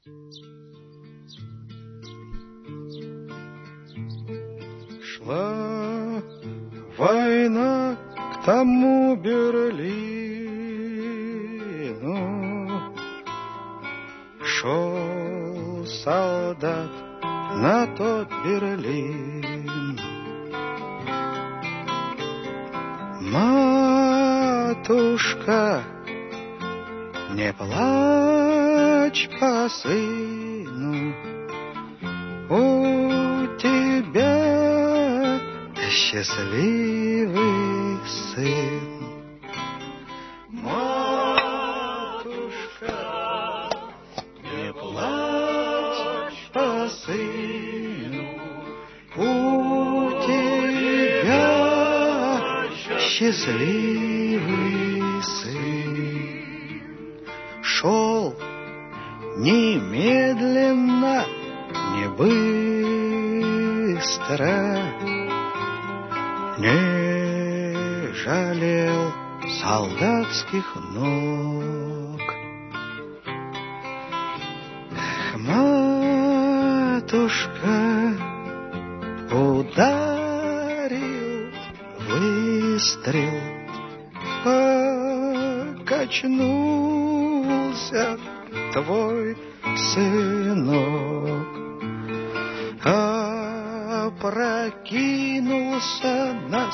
Шла война к тому Берлину, шел солдат на тот Берлин. Матушка, не плачь по сыну, у тебя счастливый сын. Матушка, не плачь по сыну, у тебя счастливый сын. Шел немедленно, не быстро, не жалел солдатских ног. Матушка, ударил выстрел, покачнулся твой сынок, опрокинулся на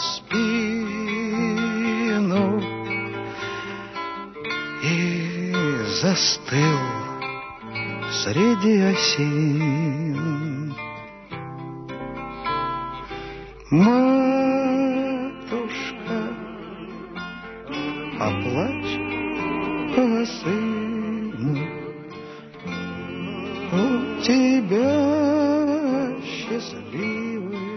спину и застыл среди осин. Матушка, поплачь по сыну, у тебя счастливый